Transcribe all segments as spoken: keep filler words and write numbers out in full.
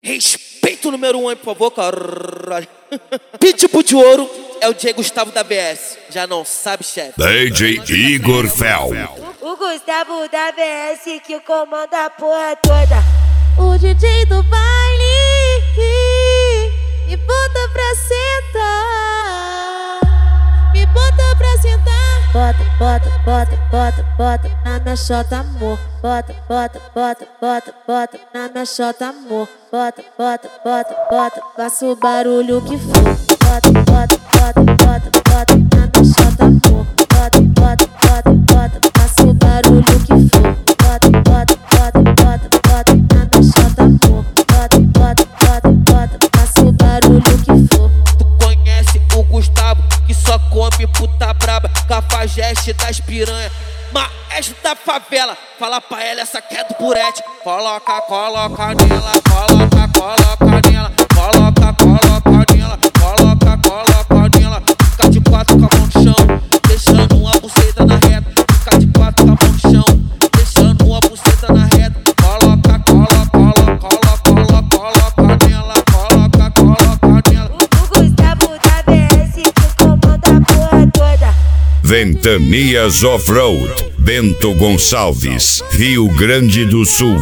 Respeito o número um aí, por favor, caralho. Pitbull de ouro é o D J Gustavo da B S. Já não sabe, chefe. D J Igor Fel. O Gustavo da B S que comanda a porra toda. O D J do baile me bota pra sentar. Me bota pra sentar. Bota, bota, bota, bota, bota na minha chota, amor. Bota, bota, bota, bota, bota na minha chota, amor. Bota, bota, bota, bota, faça o barulho que for. Bota, bota, bota, bota, bota na minha chota, amor. Bota, bota, bota, bota, faça o barulho que for. Bota, bota, bota, bota, bota na minha chota, amor. Bota, bota, bota, bota, faça o barulho que for. Tu conhece o Gustavo que só come puta braba, cafajeste das piranha, maestro da favela. Fala pra ela, essa que é do Purete. Coloca, coloca nela, coloca, coloca nela, coloca, coloca nela, coloca, coloca nela. Fica de quatro com a mão no chão, deixando uma buceta na reta. Fica de quatro com a mão no chão, deixando uma buceta na reta. Coloca, coloca, coloca, coloca, coloca, coloca nela, coloca, coloca nela. O Gustavo da B S que comanda a porra toda. Ventanias Off-Road, Bento Gonçalves, Rio Grande do Sul.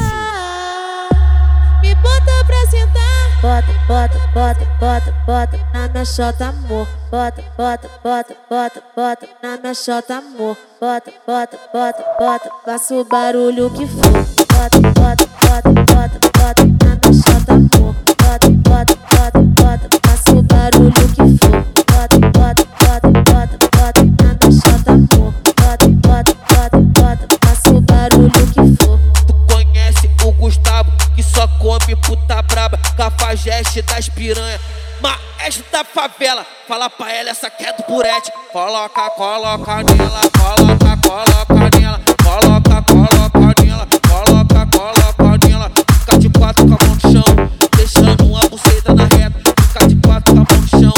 Me bota pra sentar. Bota, bota, bota, bota, bota na minha chota, amor. Bota, bota, bota, bota, bota na minha chota, amor. Bota, bota, bota, bota, faça o barulho que for. Bota, bota, bota, bota, bota na minha chota, amor. Bota, bota, bota, bota, faça o barulho que for. Bota, bota, bota, bota, bota na minha chota, amor. Bota, bota, bota, bota, faça o barulho que for. Tu conhece o Gustavo que só come puta braba, cafajeste das piranha, maestro da favela. Fala pra ela, essa que é do Purete. Coloca, coloca nela, coloca, coloca nela, coloca, coloca nela, coloca, coloca nela. Fica de quatro com a mão no chão, deixando uma buceta na reta. Fica de quatro com a mão no chão,